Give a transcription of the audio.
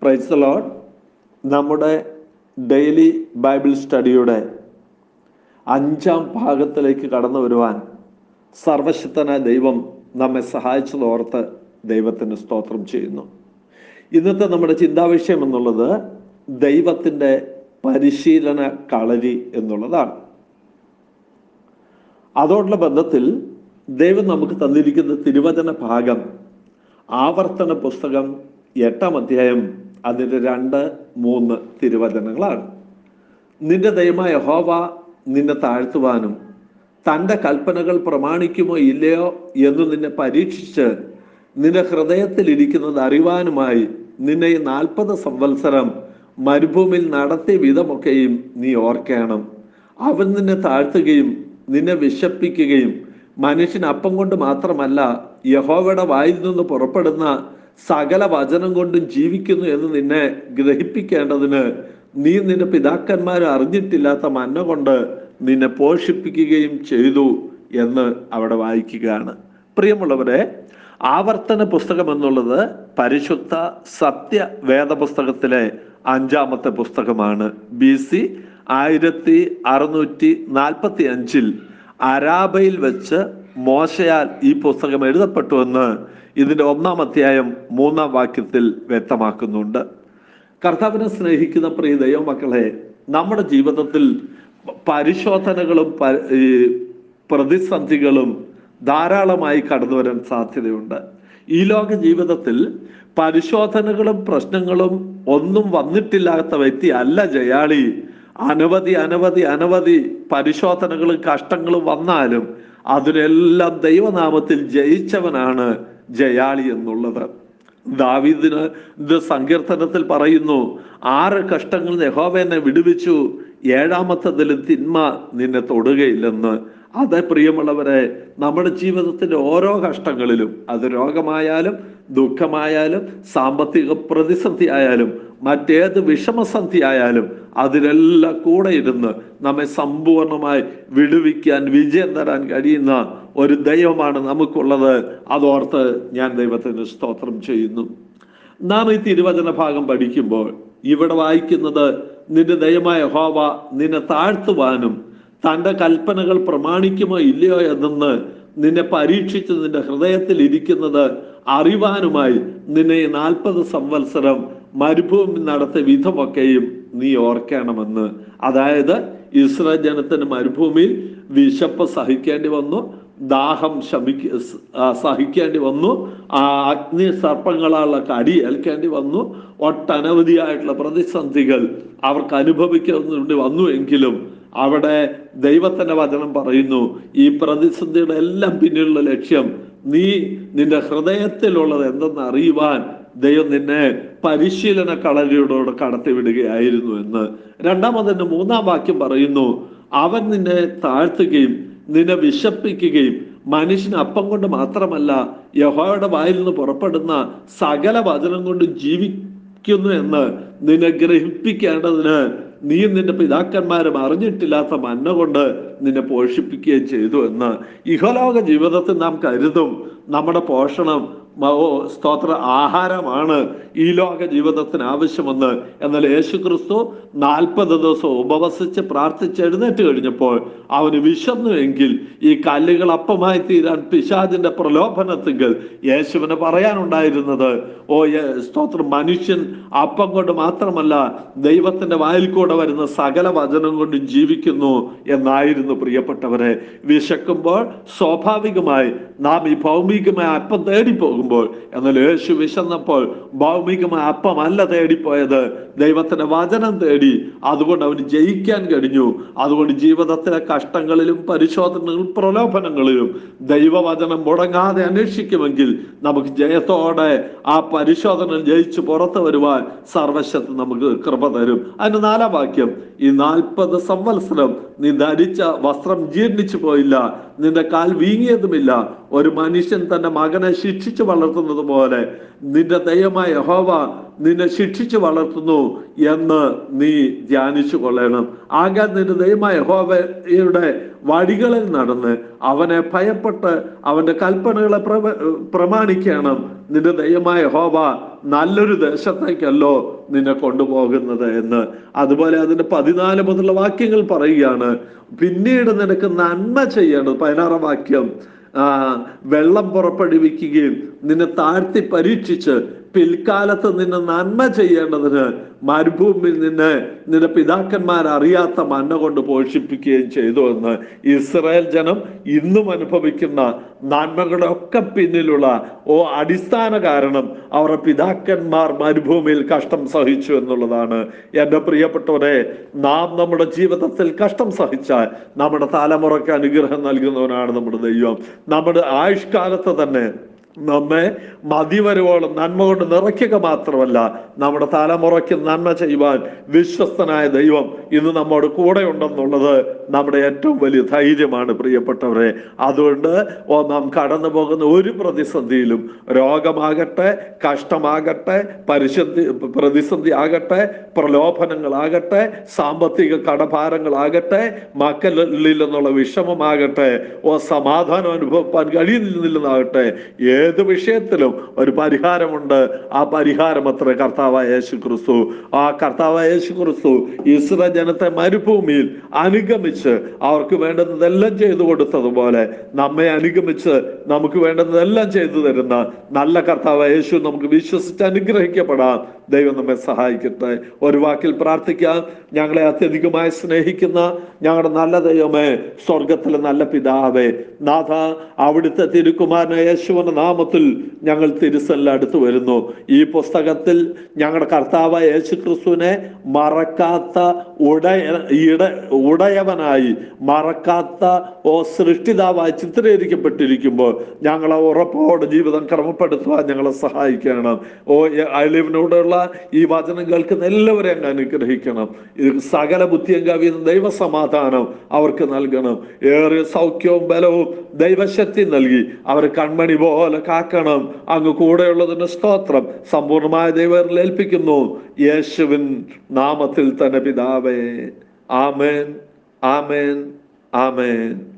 Price the lord. നമ്മുടെ daily Bible സ്റ്റഡിയുടെ 5-ാം ഭാഗത്തിലേക്ക് കടന്നു വരുവാൻ സർവശക്തനായ ദൈവം നമ്മെ സഹായിച്ചതോർത്ത് ദൈവത്തിന് സ്തോത്രം ചെയ്യുന്നു. ഇന്നത്തെ നമ്മുടെ ചിന്താവിഷയം എന്നുള്ളത് ദൈവത്തിൻ്റെ പരിശീലന കളരി എന്നുള്ളതാണ്. അതോടുള്ള ബന്ധത്തിൽ ദൈവം നമുക്ക് തന്നിരിക്കുന്ന തിരുവചന ഭാഗം ആവർത്തന പുസ്തകം 8-ാം അധ്യായം അതിൻ്റെ 2-3 തിരുവചനങ്ങളാണ്. നിന്റെ ദൈവമായ യഹോവ നിന്നെ താഴ്ത്തുവാനും തൻ്റെ കൽപ്പനകൾ പ്രമാണിക്കുമോ ഇല്ലയോ എന്ന് നിന്നെ പരീക്ഷിച്ച് നിന്റെ ഹൃദയത്തിലിരിക്കുന്നത് അറിവാനുമായി നിന്നെ ഈ 40 സംവത്സരം മരുഭൂമിയിൽ നടത്തിയ വിധമൊക്കെയും നീ ഓർക്കണം. അവൻ നിന്നെ താഴ്ത്തുകയും നിന്നെ വിശപ്പിക്കുകയും മനുഷ്യൻ അപ്പം കൊണ്ട് മാത്രമല്ല യഹോവയുടെ വായിൽ നിന്ന് പുറപ്പെടുന്ന സകല വചനം കൊണ്ടും ജീവിക്കുന്നു എന്ന് നിന്നെ ഗ്രഹിപ്പിക്കേണ്ടതിന് നീ നിന്റെ പിതാക്കന്മാർ അറിഞ്ഞിട്ടില്ലാത്ത മന്ന കൊണ്ട് നിന്നെ പോഷിപ്പിക്കുകയും ചെയ്തു എന്ന് അവിടെ വായിക്കുകയാണ്. പ്രിയമുള്ളവരെ, ആവർത്തന പുസ്തകം എന്നുള്ളത് പരിശുദ്ധ സത്യ വേദപുസ്തകത്തിലെ 5-ാമത്തെ പുസ്തകമാണ്. BC 1645 അരാബയിൽ വെച്ച് മോശയാൽ ഈ പുസ്തകം എഴുതപ്പെട്ടുവെന്ന് ഇതിൻ്റെ 1-ാം അധ്യായം 3-ാം വാക്യത്തിൽ വ്യക്തമാക്കുന്നുണ്ട്. കർത്താവിനെ സ്നേഹിക്കുന്ന പ്രിയ ദൈവമക്കളെ, നമ്മുടെ ജീവിതത്തിൽ പരിശോധനകളും പ്രതിസന്ധികളും ധാരാളമായി കടന്നു വരാൻ സാധ്യതയുണ്ട്. ഈ ലോക ജീവിതത്തിൽ പരിശോധനകളും പ്രശ്നങ്ങളും ഒന്നും വന്നിട്ടില്ലാത്ത വ്യക്തി അല്ല ജയാളി. അനവധി പരിശോധനകളും കഷ്ടങ്ങളും വന്നാലും അതിനെല്ലാം ദൈവനാമത്തിൽ ജയിച്ചവനാണ് ജയാളി എന്നുള്ളത്. ദാവീദിന് സങ്കീർത്തനത്തിൽ പറയുന്നു, 6 കഷ്ടങ്ങളിൽ യഹോവ എന്നെ വിടുവിച്ചു, 7-ാമത്തതിലും തിന്മ നിന്നെ തൊടുകയില്ലെന്ന്. അതെ പ്രിയമുള്ളവരെ, നമ്മുടെ ജീവിതത്തിൻ്റെ ഓരോ കഷ്ടങ്ങളിലും, അത് രോഗമായാലും ദുഃഖമായാലും സാമ്പത്തിക പ്രതിസന്ധി ആയാലും മറ്റേത് വിഷമസന്ധി ആയാലും അതിലെല്ലാം കൂടെ ഇരുന്ന് നമ്മെ സമ്പൂർണമായി വിടുവിക്കാൻ, വിജയം തരാൻ കഴിയുന്ന ഒരു ദൈവമാണ് നമുക്കുള്ളത്. അതോർത്ത് ഞാൻ ദൈവത്തിന് സ്തോത്രം ചെയ്യുന്നു. നാം ഈ തിരുവചന ഭാഗം പഠിക്കുമ്പോൾ ഇവിടെ വായിക്കുന്നത്, നിന്റെ ദൈവമായ യഹോവ നിന്നെ താഴ്ത്തുവാനും തൻ്റെ കൽപ്പനകൾ പ്രമാണിക്കുമോ ഇല്ലയോ എന്നെന്ന് നിന്നെ പരീക്ഷിച്ച് നിന്റെ ഹൃദയത്തിൽ ഇരിക്കുന്നത് അറിവാനുമായി നിന്നെ 40 സംവത്സരം മരുഭൂമി നടത്തിയ വിധമൊക്കെയും നീ ഓർക്കണമെന്ന്. അതായത് ഇസ്രായേൽ ജനത്തിന് മരുഭൂമിയിൽ വിശപ്പ് സഹിക്കേണ്ടി വന്നു, ദാഹം സഹിക്കേണ്ടി വന്നു, അഗ്നി സർപ്പങ്ങളാലുള്ള കടി ഏൽക്കേണ്ടി വന്നു, ഒട്ടനവധിയായിട്ടുള്ള പ്രതിസന്ധികൾ അവർക്ക് അനുഭവിക്കേണ്ടി വന്നു. എങ്കിലും അവിടെ ദൈവത്തിന്റെ വചനം പറയുന്നു, ഈ പ്രതിസന്ധിയുടെ എല്ലാം പിന്നിലുള്ള ലക്ഷ്യം നീ നിന്റെ ഹൃദയത്തിലുള്ളത് എന്തെന്ന് അറിയുവാൻ ദൈവം നിന്നെ പരിശീലന കളരിയോട് കടത്തിവിടുകയായിരുന്നു എന്ന്. 2-ാമതിന്റെ 3-ാം വാക്യം പറയുന്നു, അവൻ നിന്നെ താഴ്ത്തുകയും നിന്നെ വിശപ്പിക്കുകയും മനുഷ്യന് അപ്പം കൊണ്ട് മാത്രമല്ല യഹോവയുടെ വായിൽ നിന്ന് പുറപ്പെടുന്ന സകല വചനം കൊണ്ട് ജീവിക്കുന്നു എന്ന് നിന്നെ ഗ്രഹിപ്പിക്കേണ്ടതിന് നീ നിന്റെ പിതാക്കന്മാരും അറിഞ്ഞിട്ടില്ലാത്ത മന്ന കൊണ്ട് നിന്നെ പോഷിപ്പിക്കുകയും ചെയ്തു എന്ന്. ഇഹലോക ജീവിതത്തിൽ നാം കരുതും നമ്മുടെ പോഷണം സ്തോത്ര ആഹാരമാണ് ഈ ലോക ജീവിതത്തിന് ആവശ്യമെന്ന്. എന്നാൽ യേശുക്രിസ്തു 40 ദിവസം ഉപവസിച്ച് പ്രാർത്ഥിച്ച് എഴുന്നേറ്റ് കഴിഞ്ഞപ്പോൾ അവന് വിശന്നുവെങ്കിൽ ഈ കല്ലുകൾ അപ്പമായി തീരാൻ പിശാചിന്റെ പ്രലോഭനത്തിങ്കിൽ യേശുവിന് പറയാനുണ്ടായിരുന്നത്, സ്തോത്രം, മനുഷ്യൻ അപ്പം കൊണ്ട് മാത്രമല്ല ദൈവത്തിന്റെ വായിൽ കൂടെ വരുന്ന സകല വചനം കൊണ്ട് ജീവിക്കുന്നു എന്നായിരുന്നു. പ്രിയപ്പെട്ടവരെ, വിശക്കുമ്പോൾ സ്വാഭാവികമായി നാം ഈ ഭൗമികമായ അപ്പം തേടിപ്പോകും. എന്നാൽ യേശു വിശന്നപ്പോൾ ഭൗമികമായ അപ്പമല്ല തേടിപ്പോയത്, ദൈവത്തിന്റെ വചനം തേടി. അതുകൊണ്ട് അവന് ജയിക്കാൻ കഴിഞ്ഞു. അതുകൊണ്ട് ജീവിതത്തിലെ കഷ്ടങ്ങളിലും പരിശോധനകളിലും പ്രലോഭനങ്ങളിലും ദൈവവചനം മുടങ്ങാതെ അന്വേഷിക്കുമെങ്കിൽ നമുക്ക് ജയത്തോടെ ആ പരിശോധന ജയിച്ച് പുറത്തു വരുവാൻ സർവശക്തി നമുക്ക് കൃപ തരും. അതിന് 4-ാം വാക്യം, ഈ 40 സംവത്സരം നീ ധരിച്ച വസ്ത്രം ജീർണിച്ചു പോയില്ല, നിന്റെ കാൽ വീങ്ങിയതുമില്ല. ഒരു മനുഷ്യൻ തന്റെ മകനെ ശിക്ഷിച്ചു വളർത്തുന്നത് പോലെ നിന്റെ ദൈവമായ യഹോവ നിന്നെ ശിക്ഷിച്ചു വളർത്തുന്നു എന്ന് നീ ധ്യാനിച്ചു കൊള്ളണം. ആകെ നിന്റെ ദൈവമായ യഹോവയുടെ വഴികളിൽ നടന്ന് അവനെ ഭയപ്പെട്ട് അവന്റെ കൽപ്പനകളെ പ്രമാണിക്കണം. നിന്റെ ദൈവമായ യഹോവ നല്ലൊരു ദേശത്തേക്കല്ലോ നിന്നെ കൊണ്ടുപോകുന്നത് എന്ന്. അതുപോലെ അതിന്റെ 14 മുതലുള്ള വാക്യങ്ങൾ പറയുകയാണ്, പിന്നീട് നിനക്ക് നന്മ ചെയ്യണം. 16 വാക്യം, വെള്ളം പുറപ്പെടുവിക്കുകയും നിന്നെ താഴ്ത്തി പരീക്ഷിച്ച് പിൽക്കാലത്ത് നിന്നെ നന്മ ചെയ്യേണ്ടതിന് മരുഭൂമിയിൽ നിന്റെ പിതാക്കന്മാർ അറിയാത്ത മന്ന കൊണ്ട് പോഷിപ്പിക്കുകയും ചെയ്തു എന്ന്. ഇസ്രായേൽ ജനം ഇന്നും അനുഭവിക്കുന്ന നന്മകളുടെ ഒക്കെ പിന്നിലുള്ള അടിസ്ഥാന കാരണം അവരുടെ പിതാക്കന്മാർ മരുഭൂമിയിൽ കഷ്ടം സഹിച്ചു എന്നുള്ളതാണ്. എൻ്റെ പ്രിയപ്പെട്ടവരെ, നാം നമ്മുടെ ജീവിതത്തിൽ കഷ്ടം സഹിച്ചാൽ നമ്മുടെ തലമുറയ്ക്ക് അനുഗ്രഹം നൽകുന്നവനാണ് നമ്മുടെ ദൈവം. നമ്മുടെ ആയുഷ്കാലത്ത് തന്നെ നമ്മെ മതിവരുവോളം നന്മ കൊണ്ട് നിറയ്ക്കുക മാത്രമല്ല, നമ്മുടെ തലമുറയ്ക്ക് നന്മ ചെയ്യുവാൻ വിശ്വസ്തനായ ദൈവം ഇന്ന് നമ്മോട് കൂടെ ഉണ്ടെന്നുള്ളത് നമ്മുടെ ഏറ്റവും വലിയ ധൈര്യമാണ് പ്രിയപ്പെട്ടവരെ. അതുകൊണ്ട് നാം കടന്നു പോകുന്ന ഒരു പ്രതിസന്ധിയിലും, രോഗമാകട്ടെ, കഷ്ടമാകട്ടെ, പ്രതിസന്ധി ആകട്ടെ, പ്രലോഭനങ്ങളാകട്ടെ, സാമ്പത്തിക കടഭാരങ്ങളാകട്ടെ, മക്കളിൽ നിന്നുള്ള വിഷമമാകട്ടെ, സമാധാനം അനുഭവിക്കാൻ കഴിയുന്നില്ലെന്നാകട്ടെ, ഏത് വിഷയത്തിലും ഒരു പരിഹാരമുണ്ട്. ആ പരിഹാരം അത്ര കർത്താവായ യേശു ക്രിസ്തു. ആ കർത്താവായ യേശു ക്രിസ്തു ഇസ്രായേൽ ജനത്തെ മരുഭൂമിയിൽ അനുഗമിച്ച് അവർക്ക് വേണ്ടുന്നതെല്ലാം ചെയ്തു കൊടുത്തതുപോലെ നമ്മെ അനുഗമിച്ച് നമുക്ക് വേണ്ടുന്നതെല്ലാം ചെയ്തു തരുന്ന നല്ല കർത്താവായ യേശു നമുക്ക് വിശ്വസിച്ച് അനുഗ്രഹിക്കപ്പെടാം. ദൈവം നമ്മെ സഹായിക്കട്ടെ. ഒരു വാക്കിൽ പ്രാർത്ഥിക്കാം. ഞങ്ങളെ അത്യധികമായി സ്നേഹിക്കുന്ന ഞങ്ങളുടെ നല്ല ദൈവമേ, സ്വർഗത്തിലെ നല്ല പിതാവേ, നാഥ, അവിടുത്തെ തിരുക്കുമാരനായ യേശുവിന്റെ നാമത്തിൽ ഞങ്ങൾ തിരുസല്ല അടുത്ത് വരുന്നു. ഈ പുസ്തകത്തിൽ ഞങ്ങളുടെ കർത്താവായ യേശു ക്രിസ്തുവിനെ മറക്കാത്ത ഉടയവനായി, മറക്കാത്ത സൃഷ്ടിതാവായി ചിത്രീകരിക്കപ്പെട്ടിരിക്കുമ്പോൾ ഞങ്ങളെ ഉറപ്പോടെ ജീവിതം ക്രമപ്പെടുത്തുവാൻ ഞങ്ങളെ സഹായിക്കണം. അലിവിനോടുള്ള ഈ വചനം കേൾക്കുന്ന എല്ലാവരെയും അങ്ങ് അനുഗ്രഹിക്കണം. സകല ബുദ്ധിയും കവിയുന്ന ദൈവസമാധാനം അവർക്ക് നൽകണം. ഏറെ സൗഖ്യവും ബലവും ദൈവശക്തി നൽകി അവർ കൺമണി പോലെ കാക്കണം. അങ്ങ് കൂടെയുള്ളതിന് സ്തോത്രം. സമ്പൂർണമായ ദൈവത്തിൽ ഏൽപ്പിക്കുന്നു, യേശുവിൻ നാമത്തിൽ തന്നെ പിതാവേ. ആമേൻ, ആമേൻ, ആമേൻ.